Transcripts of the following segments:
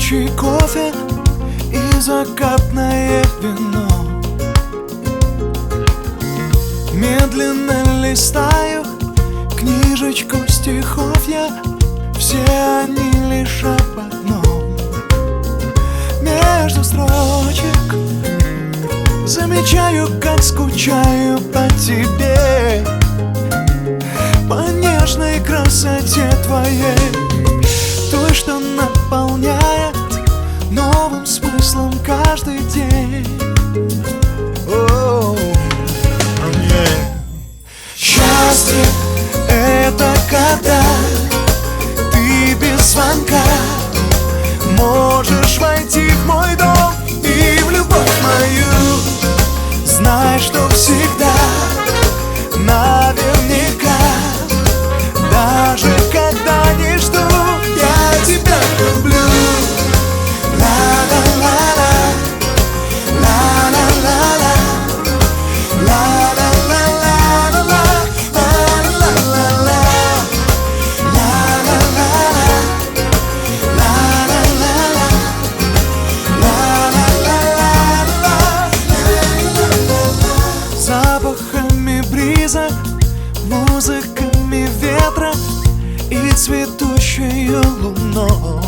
цветущий кофе и закатное вино. Медленно листаю книжечку стихов я, все они лишь об одном. Между строчек замечаю, как скучаю по тебе, по нежной красоте твоей, той, что наполняет новым смыслом каждый день. Счастье — это когда ты без звонка можешь войти в мой дом и в любовь мою. Знай, что всегда, наверняка, даже когда не жду, я тебя люблю. Запахами бриза, музыками ветра и цветущей луной.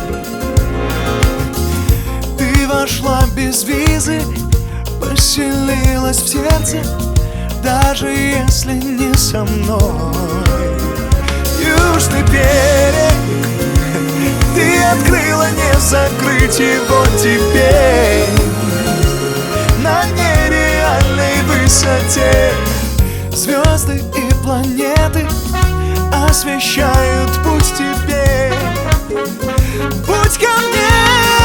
Ты вошла без визы, поселилась в сердце, даже если не со мной. Южный берег, ты открыла, не закрыть его теперь. На нереальной высоте звезды и планеты освещают путь тебе, путь ко мне.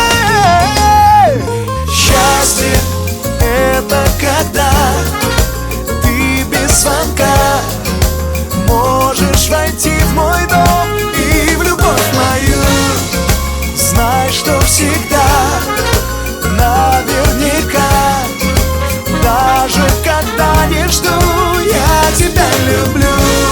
Счастье — это когда ты без звонка можешь войти в мой дом и в любовь мою. Знай, что всегда, наверняка, даже когда не жду, я тебя люблю.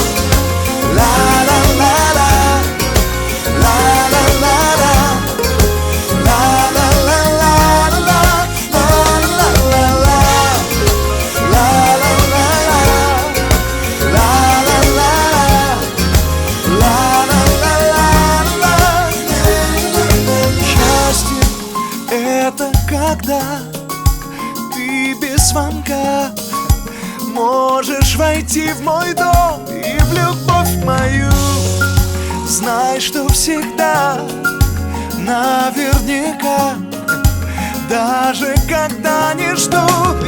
Счастье — это когда ты без звонка можешь войти в мой дом и в любовь мою. Знай, что всегда, наверняка, даже когда не жду,